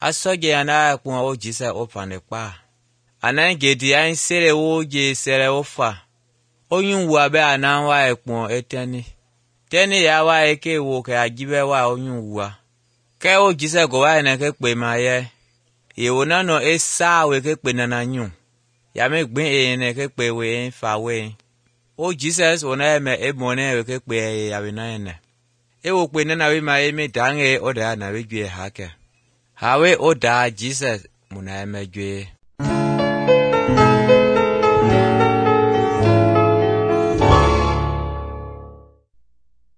Asoge ana ekpon o jise opane pa. Anangedi an sere oje sere ofa. Oyun wu abe ananwa ekpon eteni. Teni ya wa eke wo ke ajibe wa oyun wuwa. Ke o jise go wa ene ke pe ma ye. Iwona no esa we ke pe nana nyun. Ya me gbin ene ke pe we fa we. O Jesus ona eme ebone we ke pe ya we na ene. E wo pe nana we ma eme dange o da na we gwe hake. Hawe o da Jesus muna eme gwe.